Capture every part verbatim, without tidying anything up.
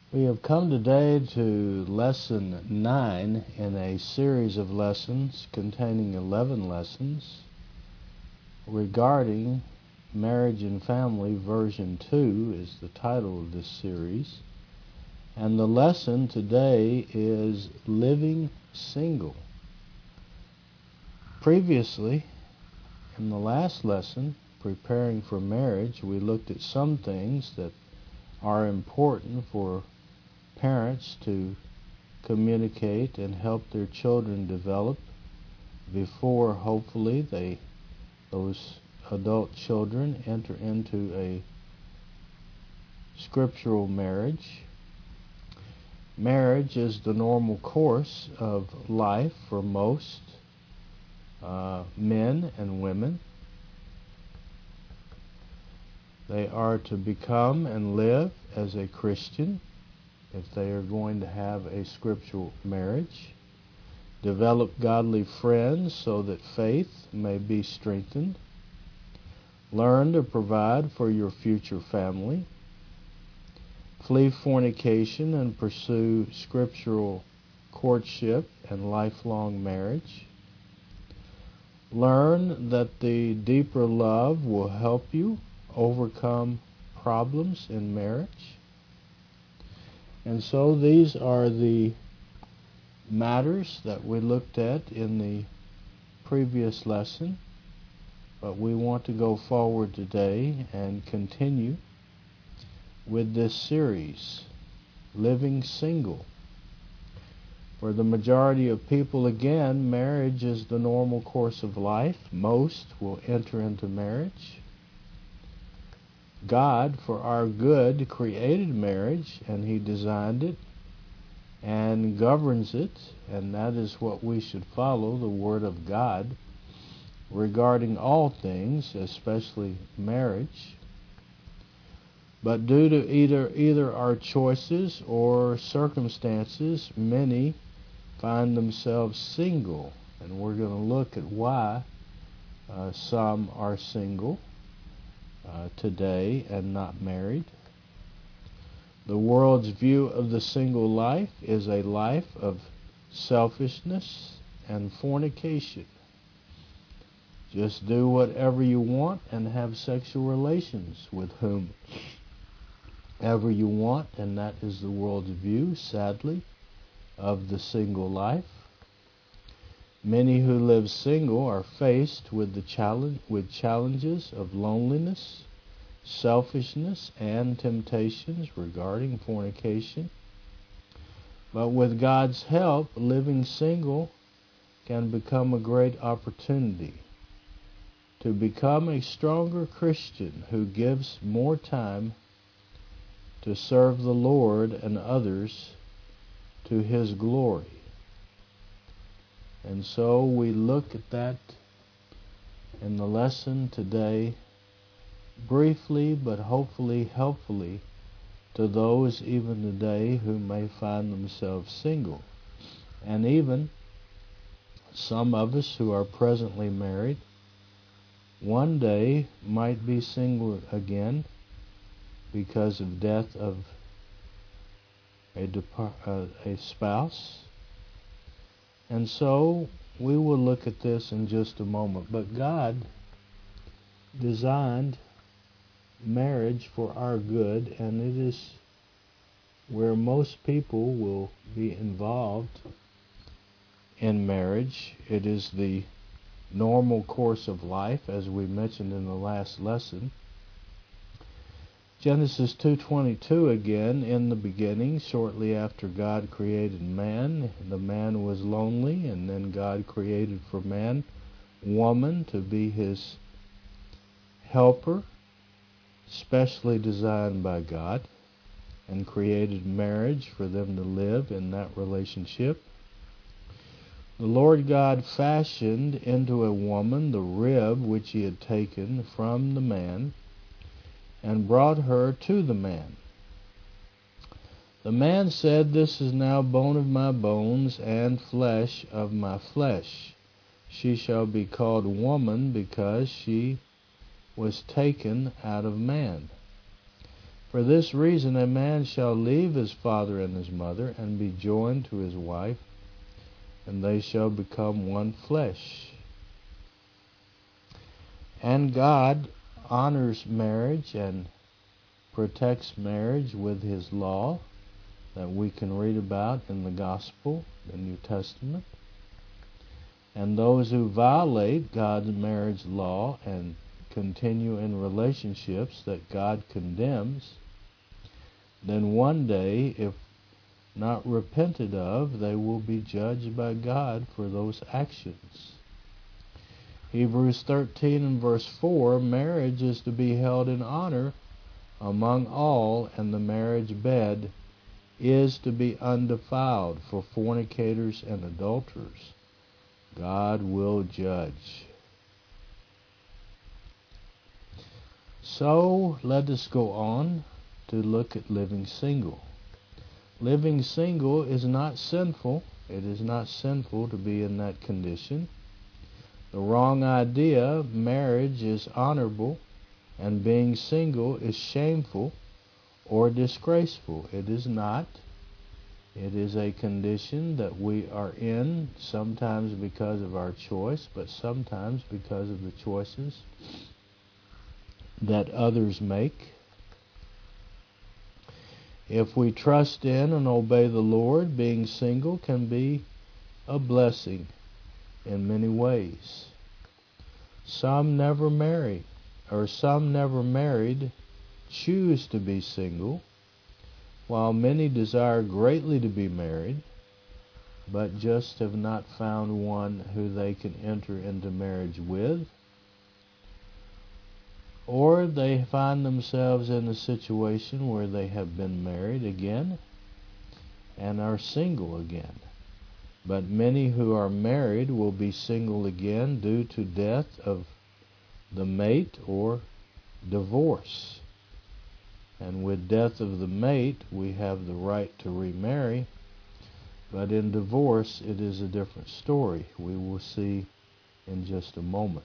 We have come today to lesson nine in a series of lessons containing eleven lessons regarding marriage and family. Version two is the title of this series. And the lesson today is living single. Previously, in the last lesson, preparing for marriage, we looked at some things that are important for parents to communicate and help their children develop before, hopefully, they those adult children enter into a scriptural marriage. Marriage is the normal course of life for most uh, men and women. They are to become and live as a Christian if they are going to have a scriptural marriage. Develop godly friends so that faith may be strengthened. Learn to provide for your future family. Flee fornication and pursue scriptural courtship and lifelong marriage. Learn that the deeper love will help you overcome problems in marriage. And so these are the matters that we looked at in the previous lesson, but we want to go forward today and continue with this series, Living Single. For the majority of people, again, marriage is the normal course of life. Most will enter into marriage. God, for our good, created marriage, and He designed it and governs it, and that is what we should follow, the Word of God, regarding all things, especially marriage. But due to either, either our choices or circumstances, many find themselves single, and we're going to look at why uh, some are single Uh, today and not married. The world's view of the single life is a life of selfishness and fornication. Just do whatever you want and have sexual relations with whomever you want, and that is the world's view, sadly, of the single life. Many who live single are faced with the challenge with challenges of loneliness, selfishness, and temptations regarding fornication. But with God's help, living single can become a great opportunity to become a stronger Christian who gives more time to serve the Lord and others to His glory. And so we look at that in the lesson today, briefly but hopefully helpfully to those even today who may find themselves single. And even some of us who are presently married one day might be single again because of death of a, depar- uh, a spouse. And so we will look at this in just a moment. But God designed marriage for our good, and it is where most people will be involved in marriage. It is the normal course of life, as we mentioned in the last lesson. Genesis two twenty-two again, in the beginning, shortly after God created man, the man was lonely, and then God created for man woman to be his helper, specially designed by God, and created marriage for them to live in that relationship. The Lord God fashioned into a woman the rib which He had taken from the man, and brought her to the man. The man said, "This is now bone of my bones and flesh of my flesh. She shall be called woman, because she was taken out of man." For this reason a man shall leave his father and his mother, and be joined to his wife, and they shall become one flesh. And God honors marriage and protects marriage with His law that we can read about in the Gospel, the New Testament. And those who violate God's marriage law and continue in relationships that God condemns, then one day, if not repented of, they will be judged by God for those actions. Hebrews thirteen and verse four, marriage is to be held in honor among all, and the marriage bed is to be undefiled for fornicators and adulterers. God will judge. So let us go on to look at living single. Living single is not sinful. It is not sinful to be in that condition. The wrong idea, marriage is honorable and being single is shameful or disgraceful. It is not. It is a condition that we are in, sometimes because of our choice, but sometimes because of the choices that others make. If we trust in and obey the Lord, being single can be a blessing in many ways. Some never marry, or some never married choose to be single, while many desire greatly to be married, but just have not found one who they can enter into marriage with. Or they find themselves in a situation where they have been married again and are single again. But many who are married will be single again due to death of the mate or divorce. And with death of the mate, we have the right to remarry. But in divorce, it is a different story. We will see in just a moment.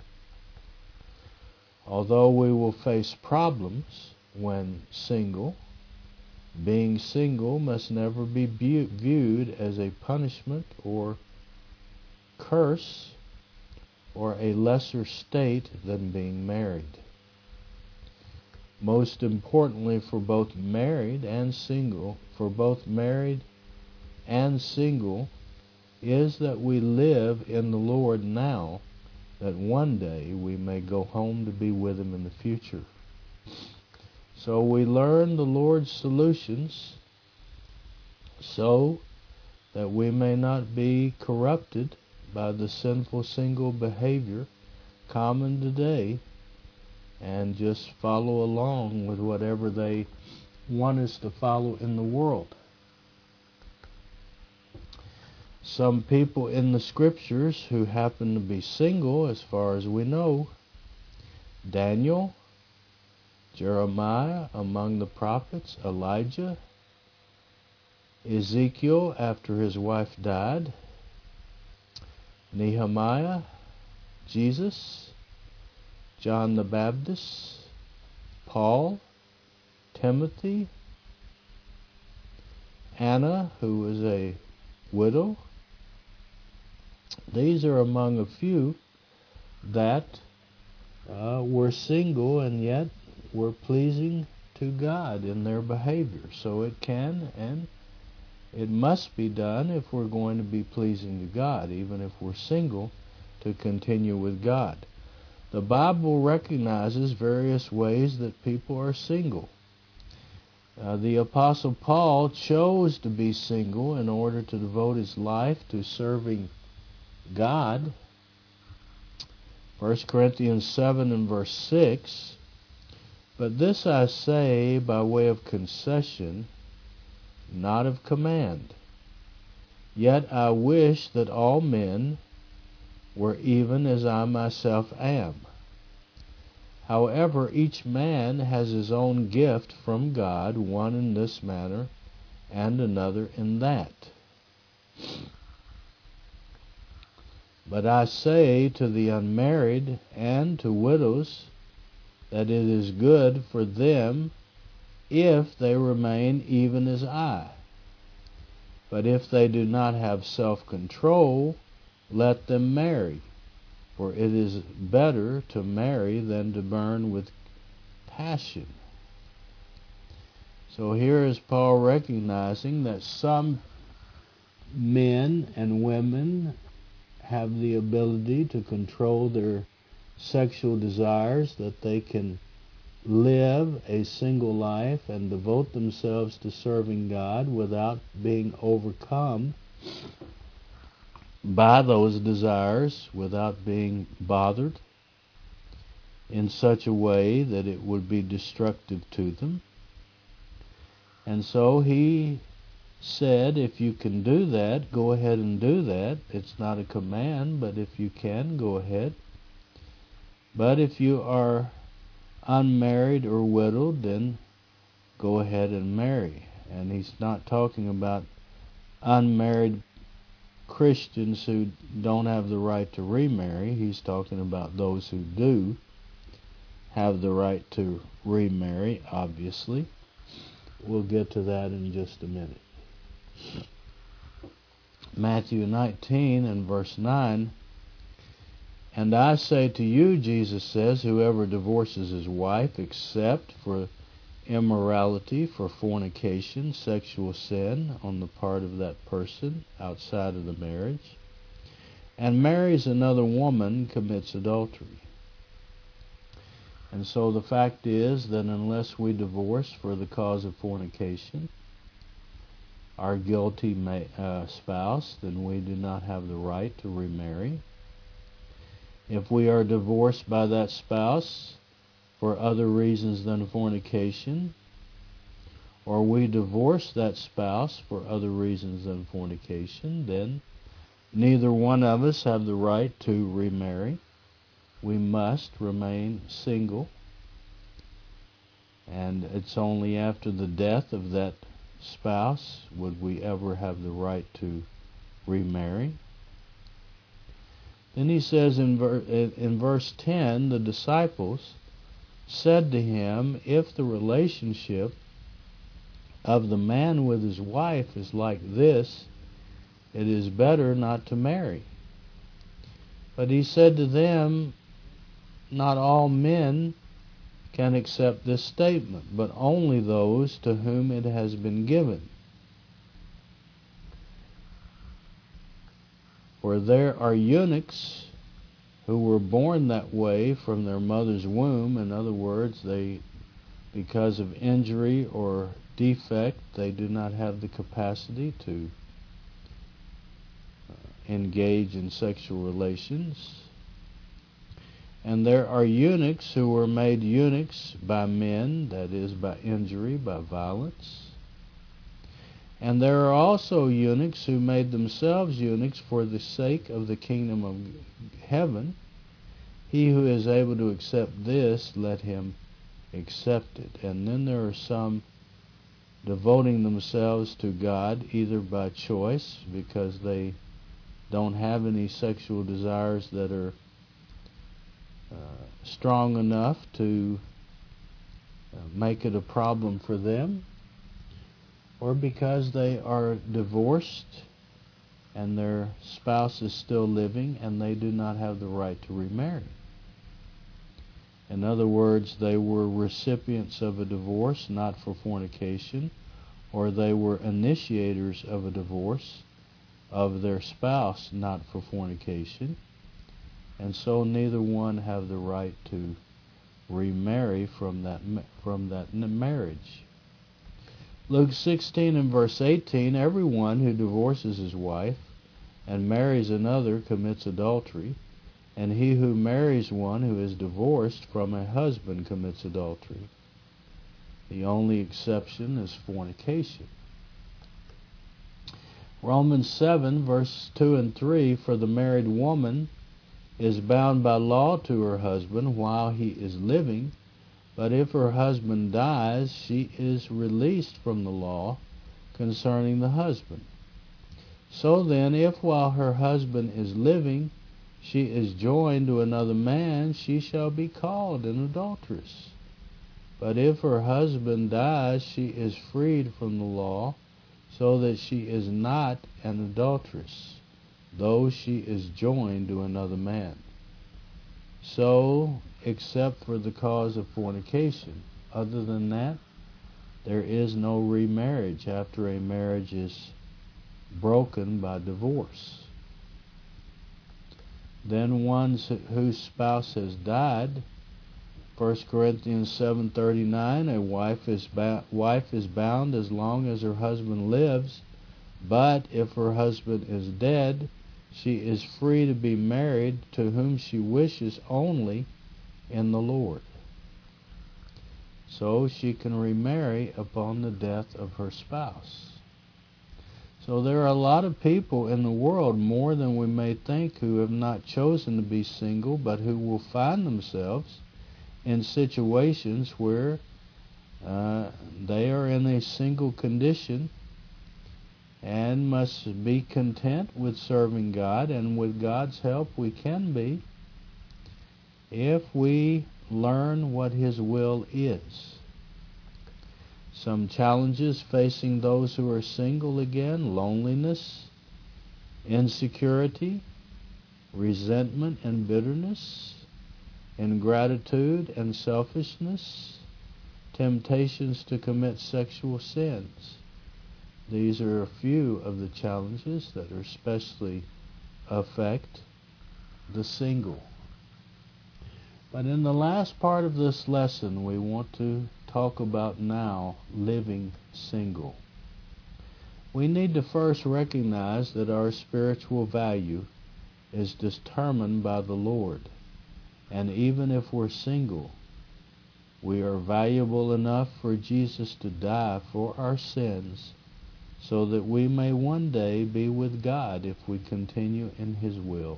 Although we will face problems when single, being single must never be bu- viewed as a punishment or curse or a lesser state than being married. Most importantly, for both married and single, for both married and single, is that we live in the Lord now, that one day we may go home to be with Him in the future. So we learn the Lord's solutions so that we may not be corrupted by the sinful single behavior common today and just follow along with whatever they want us to follow in the world. Some people in the Scriptures who happen to be single, as far as we know, Daniel, Jeremiah among the prophets, Elijah, Ezekiel after his wife died, Nehemiah, Jesus, John the Baptist, Paul, Timothy, Anna, who was a widow. These are among a few that uh, were single and yet were pleasing to God in their behavior. So it can and it must be done if we're going to be pleasing to God, even if we're single, to continue with God. The Bible recognizes various ways that people are single. Uh, the Apostle Paul chose to be single in order to devote his life to serving God. First Corinthians seven and verse six, but this I say by way of concession, not of command. Yet I wish that all men were even as I myself am. However, each man has his own gift from God, one in this manner and another in that. But I say to the unmarried and to widows that it is good for them if they remain even as I. But if they do not have self-control, let them marry, for it is better to marry than to burn with passion. So here is Paul recognizing that some men and women have the ability to control their sexual desires, that they can live a single life and devote themselves to serving God without being overcome by those desires, without being bothered in such a way that it would be destructive to them. And so he said, if you can do that, go ahead and do that. It's not a command, but if you can, go ahead. But if you are unmarried or widowed, then go ahead and marry. And he's not talking about unmarried Christians who don't have the right to remarry. He's talking about those who do have the right to remarry, obviously. We'll get to that in just a minute. Matthew nineteen and verse nine, and I say to you, Jesus says, whoever divorces his wife except for immorality, for fornication, sexual sin on the part of that person outside of the marriage, and marries another woman, commits adultery. And so the fact is that unless we divorce for the cause of fornication our guilty ma- uh, spouse, then we do not have the right to remarry. If we are divorced by that spouse for other reasons than fornication, or we divorce that spouse for other reasons than fornication, then neither one of us have the right to remarry. We must remain single. And it's only after the death of that spouse would we ever have the right to remarry. Then he says in, ver- in verse ten, the disciples said to him, if the relationship of the man with his wife is like this, it is better not to marry. But he said to them, not all men can accept this statement, but only those to whom it has been given. For there are eunuchs who were born that way from their mother's womb. In other words, they, because of injury or defect, they do not have the capacity to engage in sexual relations. And there are eunuchs who were made eunuchs by men, that is, by injury, by violence. And there are also eunuchs who made themselves eunuchs for the sake of the kingdom of heaven. He who is able to accept this, let him accept it. And then there are some devoting themselves to God either by choice, because they don't have any sexual desires that are uh, strong enough to uh, make it a problem for them, or because they are divorced and their spouse is still living and they do not have the right to remarry. In other words, they were recipients of a divorce, not for fornication, or they were initiators of a divorce of their spouse, not for fornication, and so neither one have the right to remarry from that from that marriage. Luke sixteen and verse eighteen, everyone who divorces his wife and marries another commits adultery, and he who marries one who is divorced from a husband commits adultery. The only exception is fornication. Romans seven, verse two and three, for the married woman is bound by law to her husband while he is living, but if her husband dies, she is released from the law concerning the husband. So then, if while her husband is living she is joined to another man, she shall be called an adulteress. But if her husband dies, she is freed from the law, so that she is not an adulteress, though she is joined to another man. So, except for the cause of fornication. Other than that, there is no remarriage after a marriage is broken by divorce. Then one whose spouse has died, First Corinthians seven thirty-nine, a wife is, ba- wife is bound as long as her husband lives, but if her husband is dead, she is free to be married to whom she wishes only in the Lord. So she can remarry upon the death of her spouse. So there are a lot of people in the world, more than we may think, who have not chosen to be single, but who will find themselves in situations where uh, they are in a single condition and must be content with serving God, and with God's help we can be, if we learn what His will is. Some challenges facing those who are single again: loneliness, insecurity, resentment and bitterness, ingratitude and selfishness, temptations to commit sexual sins. These are a few of the challenges that especially affect the single. But in the last part of this lesson, we want to talk about now living single. We need to first recognize that our spiritual value is determined by the Lord. And even if we're single, we are valuable enough for Jesus to die for our sins, so that we may one day be with God if we continue in His will.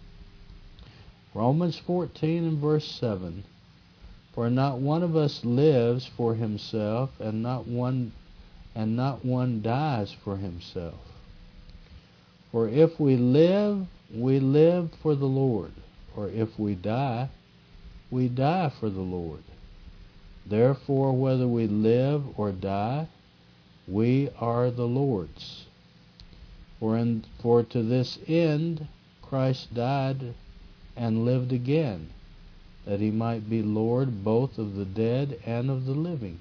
Romans fourteen and verse seven, for not one of us lives for himself, and not one and not one dies for himself. For if we live, we live for the Lord, or if we die, we die for the Lord. Therefore, whether we live or die, we are the Lord's. For, in, for to this end Christ died and lived again, that He might be Lord both of the dead and of the living.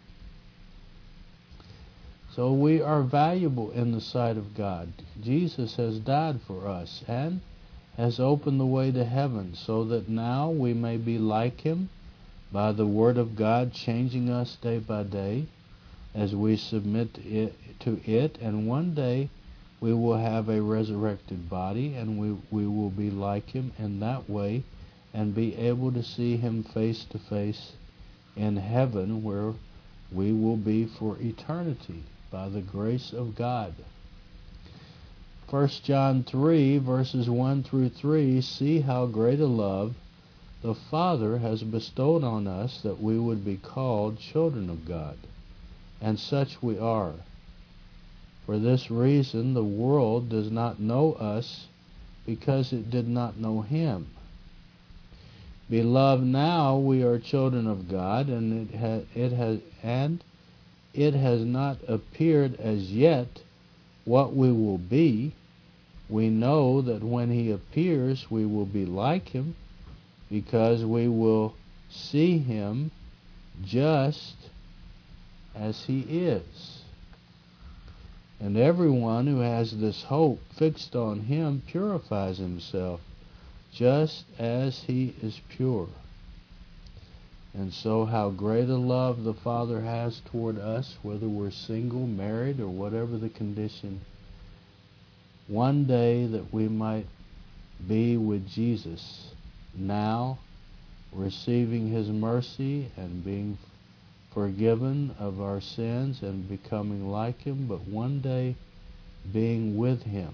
So we are valuable in the sight of God. Jesus has died for us and has opened the way to heaven, so that now we may be like Him by the Word of God, changing us day by day as we submit to it, to it, and one day we will have a resurrected body, and we, we will be like Him in that way, and be able to see Him face to face in heaven, where we will be for eternity by the grace of God. First John three, verses one through three, see how great a love the Father has bestowed on us, that we would be called children of God. And such we are. For this reason the world does not know us, because it did not know Him. Beloved, now we are children of God, and it has it has and it has not appeared as yet what we will be. We know that when He appears, we will be like Him, because we will see Him just as He is. And everyone who has this hope fixed on Him purifies himself, just as He is pure. And so how great a love the Father has toward us, whether we're single, married, or whatever the condition, one day that we might be with Jesus, now receiving His mercy and being forgiven of our sins and becoming like Him, but one day being with Him.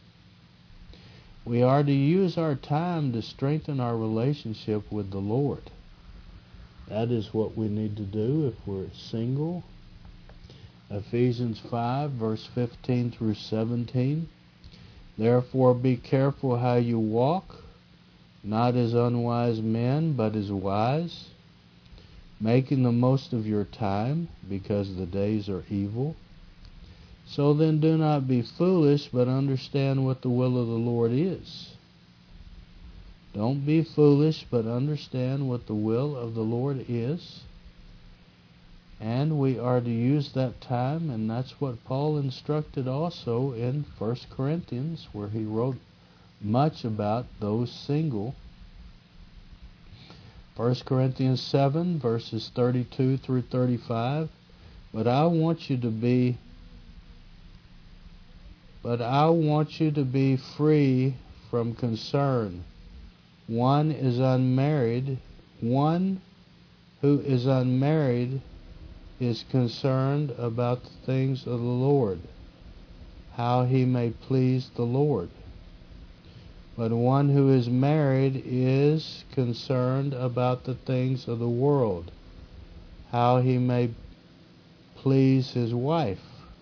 We are to use our time to strengthen our relationship with the Lord. That is what we need to do if we're single. Ephesians five, verse fifteen through seventeen. Therefore be careful how you walk, not as unwise men, but as wise, making the most of your time, because the days are evil. So then do not be foolish, but understand what the will of the Lord is. Don't be foolish, but understand what the will of the Lord is. And we are to use that time, and that's what Paul instructed also in First Corinthians, where he wrote much about those single. First Corinthians seven, verses thirty-two through thirty-five. But I want you to be but I want you to be free from concern. One is unmarried. One who is unmarried is concerned about the things of the Lord, how he may please the Lord. But one who is married is concerned about the things of the world, how he may please his wife.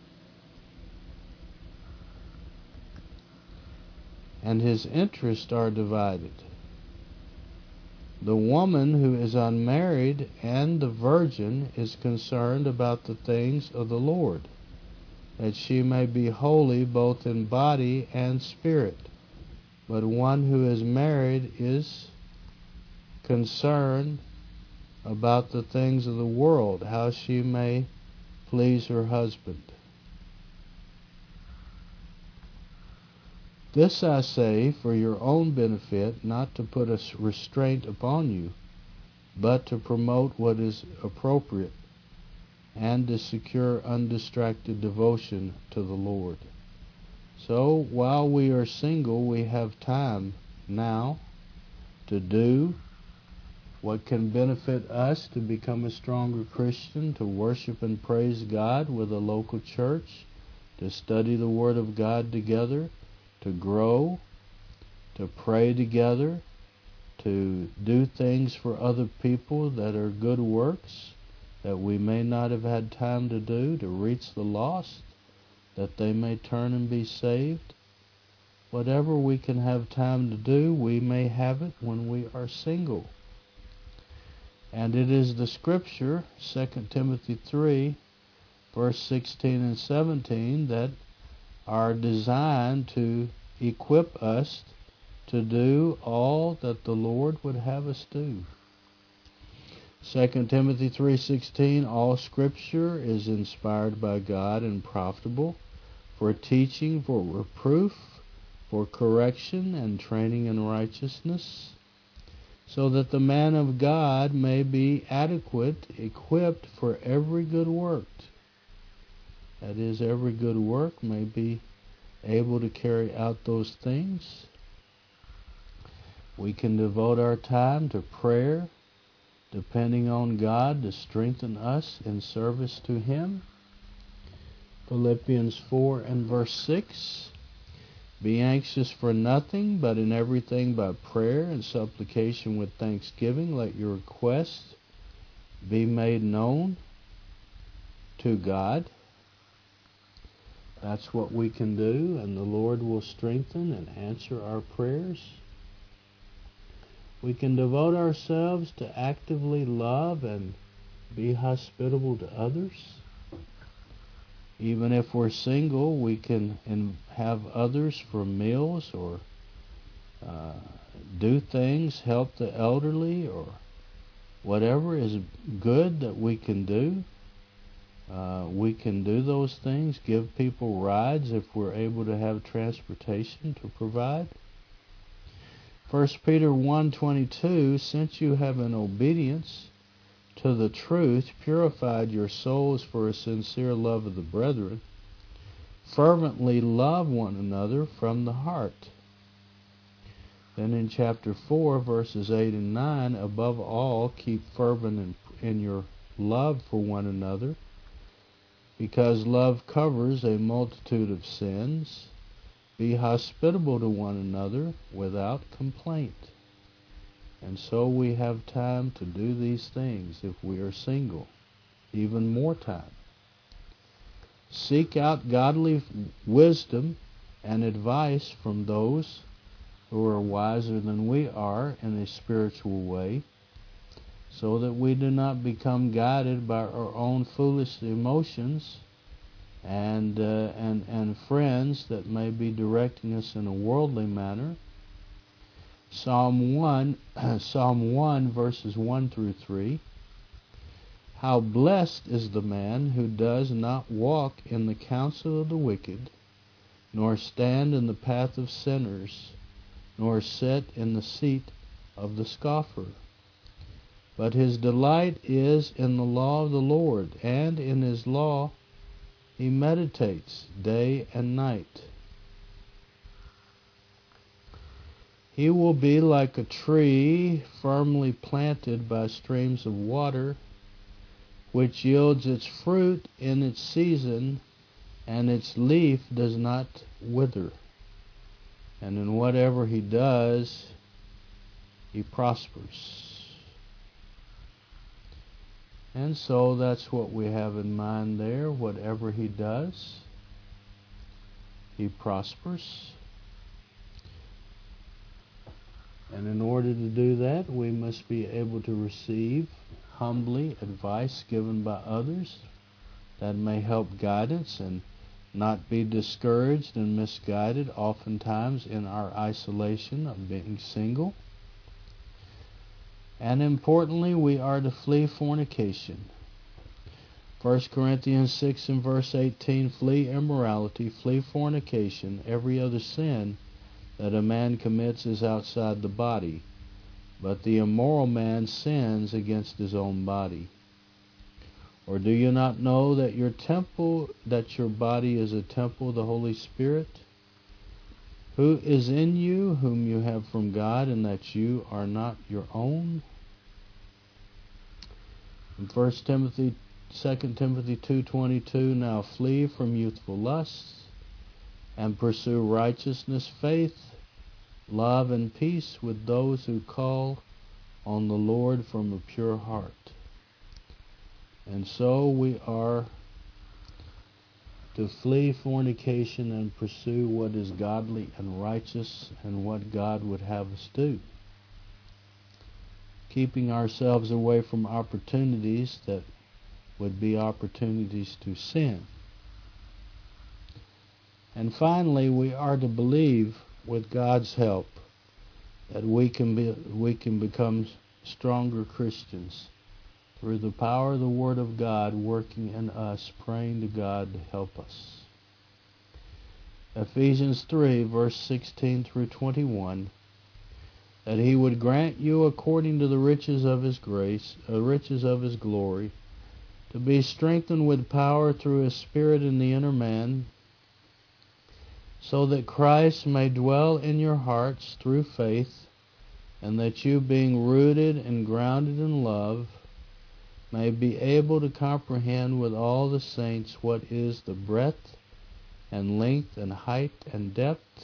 And his interests are divided. The woman who is unmarried and the virgin is concerned about the things of the Lord, that she may be holy both in body and spirit. But one who is married is concerned about the things of the world, how she may please her husband. This I say for your own benefit, not to put a restraint upon you, but to promote what is appropriate and to secure undistracted devotion to the Lord. So while we are single, we have time now to do what can benefit us to become a stronger Christian, to worship and praise God with a local church, to study the Word of God together, to grow, to pray together, to do things for other people that are good works that we may not have had time to do, to reach the lost, that they may turn and be saved. Whatever we can have time to do, we may have it when we are single. And it is the Scripture, Second Timothy three, verse sixteen and seventeen, that are designed to equip us to do all that the Lord would have us do. Second Timothy three sixteen, all Scripture is inspired by God and profitable for teaching, for reproof, for correction, and training in righteousness, so that the man of God may be adequate, equipped for every good work. That is, every good work may be able to carry out those things. We can devote our time to prayer, depending on God to strengthen us in service to Him. Philippians four and verse six. Be anxious for nothing, but in everything by prayer and supplication with thanksgiving, let your requests be made known to God. That's what we can do, and the Lord will strengthen and answer our prayers. We can devote ourselves to actively love and be hospitable to others. Even if we're single, we can have others for meals or uh, do things, help the elderly, or whatever is good that we can do. Uh, we can do those things, give people rides if we're able to have transportation to provide. First Peter one twenty-two, since you have in obedience to the truth purified your souls for a sincere love of the brethren, fervently love one another from the heart. Then in chapter four, verses eight and nine, above all, keep fervent in, in your love for one another, because love covers a multitude of sins. Be hospitable to one another without complaint. And so we have time to do these things if we are single. Even more time. Seek out godly wisdom and advice from those who are wiser than we are in a spiritual way. so that we do not become guided by our own foolish emotions and uh, and and friends that may be directing us in a worldly manner. Psalm one, Psalm one, verses one through three. How blessed is the man who does not walk in the counsel of the wicked, nor stand in the path of sinners, nor sit in the seat of the scoffer. But his delight is in the law of the Lord, and in his law he meditates day and night. He will be like a tree firmly planted by streams of water, which yields its fruit in its season, and its leaf does not wither. And in whatever he does, he prospers. And so that's what we have in mind there. Whatever he does, he prospers. And in order to do that, we must be able to receive humbly advice given by others that may help guidance, and not be discouraged and misguided oftentimes in our isolation of being single. And importantly, we are to flee fornication. First Corinthians six and verse eighteen, flee immorality, flee fornication. Every other sin that a man commits is outside the body, but the immoral man sins against his own body. Or do you not know that your temple, that your body is a temple of the Holy Spirit, who is in you, whom you have from God, and that you are not your own? In First Timothy, Second Timothy two twenty-two, now flee from youthful lusts, and pursue righteousness, faith, love, and peace with those who call on the Lord from a pure heart. And so we are to flee fornication and pursue what is godly and righteous and what God would have us do, keeping ourselves away from opportunities that would be opportunities to sin. And finally, we are to believe, with God's help, that we can be we can become stronger Christians through the power of the Word of God working in us, praying to God to help us. Ephesians three, verse sixteen through twenty-one, that he would grant you according to the riches of his grace, uh, riches of his glory, to be strengthened with power through his Spirit in the inner man, so that Christ may dwell in your hearts through faith, and that you, being rooted and grounded in love, may be able to comprehend with all the saints what is the breadth and length and height and depth,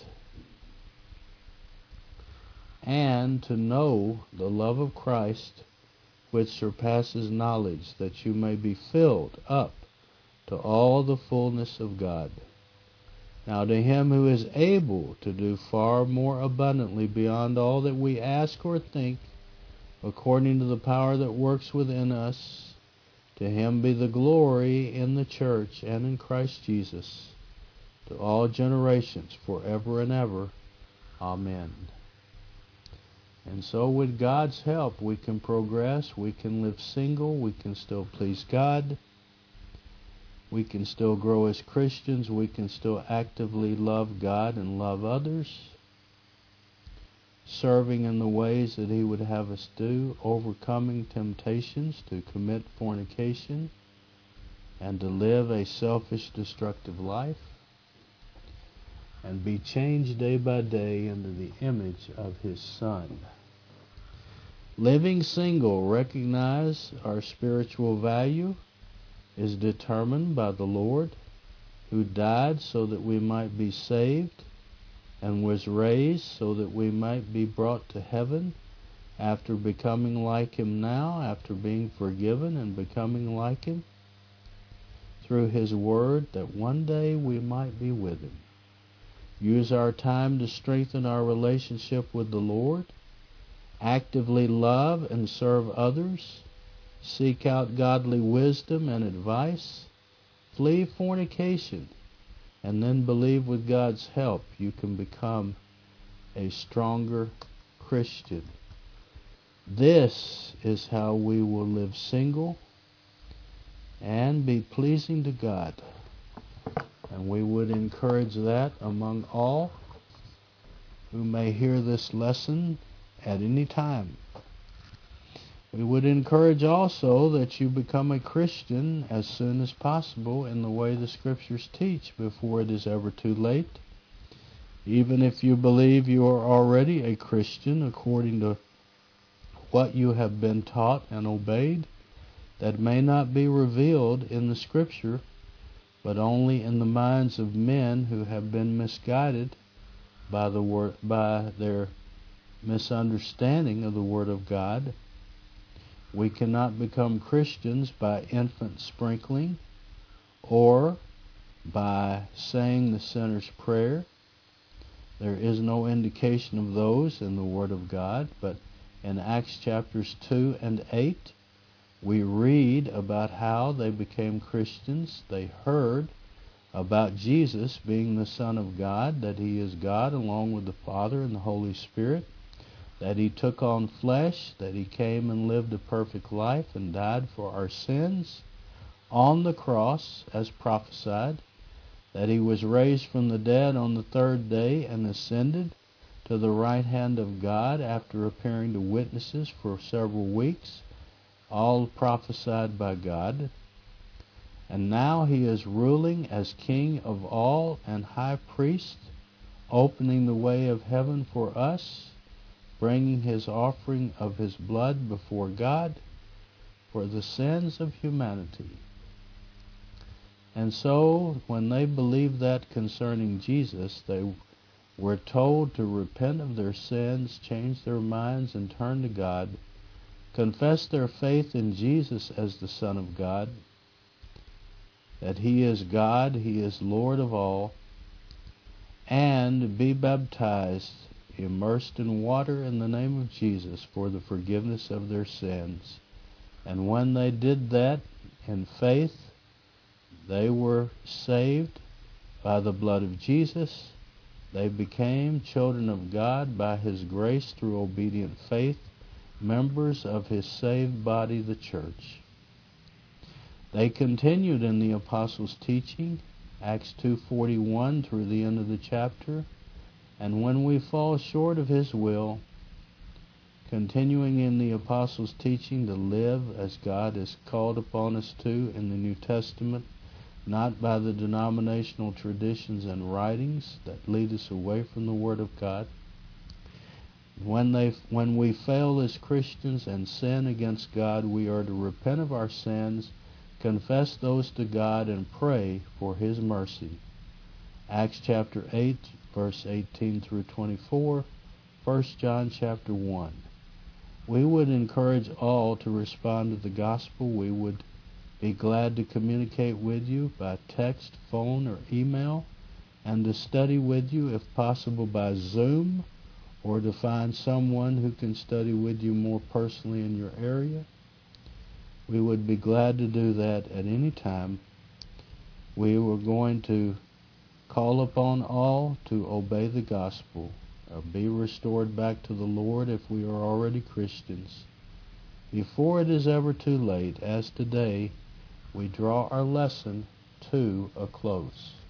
and to know the love of Christ, which surpasses knowledge, that you may be filled up to all the fullness of God. Now to him who is able to do far more abundantly beyond all that we ask or think, according to the power that works within us, to him be the glory in the church and in Christ Jesus, to all generations, forever and ever. Amen. And so with God's help, we can progress, we can live single, we can still please God, we can still grow as Christians, we can still actively love God and love others, serving in the ways that he would have us do, overcoming temptations to commit fornication and to live a selfish, destructive life, and be changed day by day into the image of his Son. Living single, recognize our spiritual value is determined by the Lord, who died so that we might be saved, and was raised so that we might be brought to heaven after becoming like him now, after being forgiven and becoming like him, through his word, that one day we might be with him. Use our time to strengthen our relationship with the Lord, actively love and serve others, seek out godly wisdom and advice, flee fornication, and then believe with God's help you can become a stronger Christian. This is how we will live single and be pleasing to God. And we would encourage that among all who may hear this lesson at any time. We would encourage also that you become a Christian as soon as possible in the way the Scriptures teach before it is ever too late. Even if you believe you are already a Christian according to what you have been taught and obeyed, that may not be revealed in the Scripture, but only in the minds of men who have been misguided by the word, by their misunderstanding of the Word of God. We cannot become Christians by infant sprinkling or by saying the sinner's prayer. There is no indication of those in the Word of God, but in Acts chapters two and eight, we read about how they became Christians. They heard about Jesus being the Son of God, that He is God along with the Father and the Holy Spirit, that He took on flesh, that He came and lived a perfect life and died for our sins on the cross as prophesied, that He was raised from the dead on the third day and ascended to the right hand of God after appearing to witnesses for several weeks, all prophesied by God. And now He is ruling as King of all and High Priest, opening the way of heaven for us, bringing His offering of His blood before God for the sins of humanity. And so, when they believed that concerning Jesus, they were told to repent of their sins, change their minds, and turn to God, confess their faith in Jesus as the Son of God, that He is God, He is Lord of all, and be baptized, immersed in water in the name of Jesus for the forgiveness of their sins. And when they did that in faith, they were saved by the blood of Jesus. They became children of God by His grace through obedient faith, members of His saved body, the church. They continued in the apostles' teaching, Acts two forty-one through the end of the chapter, and when we fall short of His will, continuing in the apostles' teaching to live as God has called upon us to in the New Testament, not by the denominational traditions and writings that lead us away from the Word of God. When they, when we fail as Christians and sin against God, we are to repent of our sins, confess those to God, and pray for His mercy. Acts chapter eight, verse eighteen through twenty-four, First John chapter one. We would encourage all to respond to the gospel. We would be glad to communicate with you by text, phone, or email, and to study with you, if possible, by Zoom, or to find someone who can study with you more personally in your area. We would be glad to do that at any time. We were going to call upon all to obey the gospel, or be restored back to the Lord if we are already Christians, before it is ever too late, as today we draw our lesson to a close.